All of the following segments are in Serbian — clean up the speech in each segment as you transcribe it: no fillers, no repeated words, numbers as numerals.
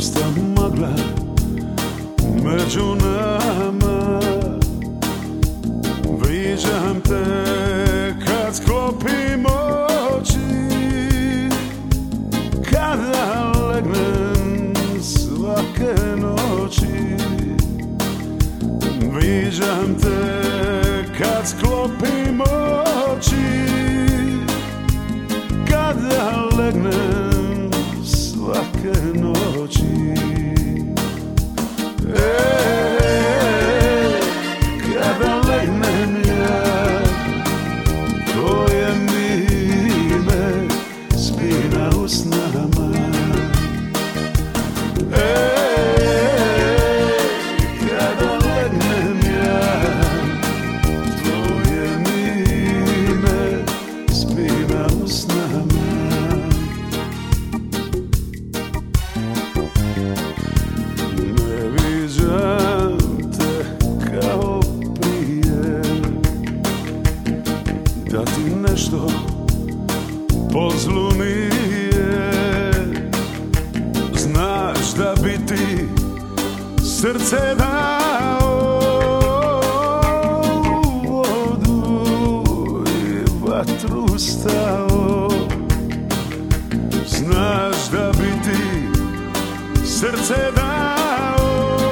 pusta magla među nama. Viđam te kad sklopim oči, kada legnem svake noći. Viđam te kad sklopim oči, kada legnem svake noći. Kada legnem ja, tvoje mi ime spi na usnama. Kada legnem ja, tvoje mi ime spi na usnama. Ne viđam te kao prije, da ti nešto po zlu nije. Znaš da bi ti srce dao, vodu i vatru stao. Znaš da bi ti srce dao,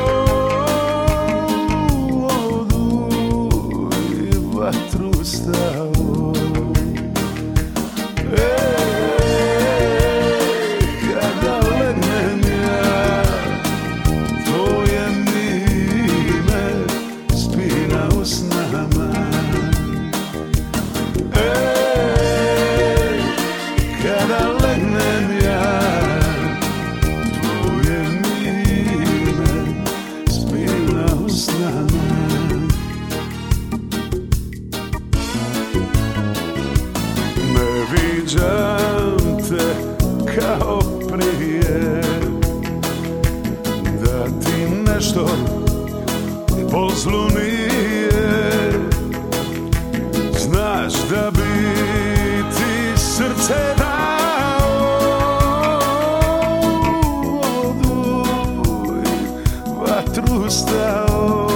vodu i vatru stao. Kada legnem ja, tvoje mi ime spi na usnama. Kada legnem ja, tvoje mi ime spi na usnama. Ne viđam te kao prije, da ti nešto po zlu nije. Znaš da bi ti srce dao, vodu i vatru stao.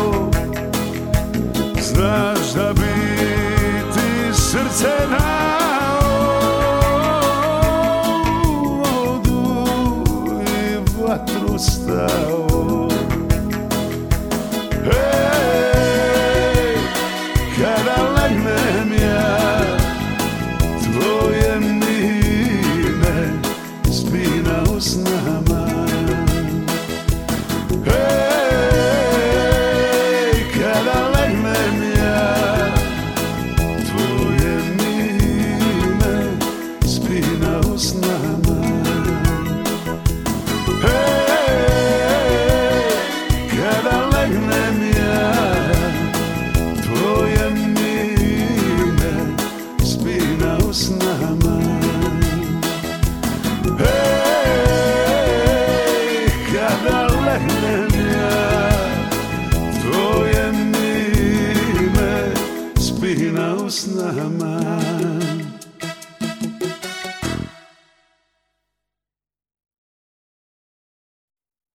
Znaš da bi ti srce dao, vodu i vatru stao. Kada legnem ja, tvoje mi ime spi na usnama. Kada legnem ja, tvoje mi ime spi na usnama. Kada legnem ja, tvoje mi ime spi na usnama. Kada legnem ja, tvoje mi ime spi na usnama.